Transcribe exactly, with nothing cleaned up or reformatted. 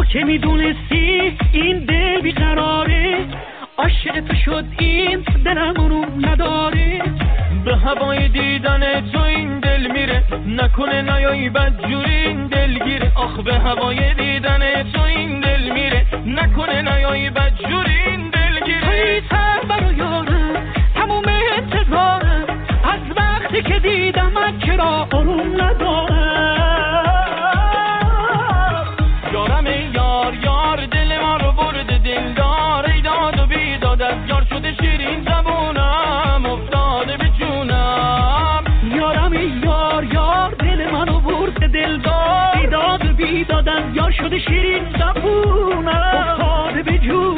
که میدونستی این دل بیقراره، عاشق تو شد این دلم رو نداره. به هوای دیدن تو این دل میره، نکنه نیایی بدجوری این دل گیره. آخ به هوای دیدن تو این دل میره، نکنه نیایی بدجوری این دل گیره. توی سر برو یارم تموم انتظارم، از وقتی که دیدم من چرا آروم ندارم. یارم یار یار دل ما رو برده دلدار، ای داد و بیداد از یار شده شیرین زبونم افتاده به جونم. یارم یار یار دل منو برده دلدار، بیداد و بیداد از یار شده شیرین زبونم افتاده به جونم.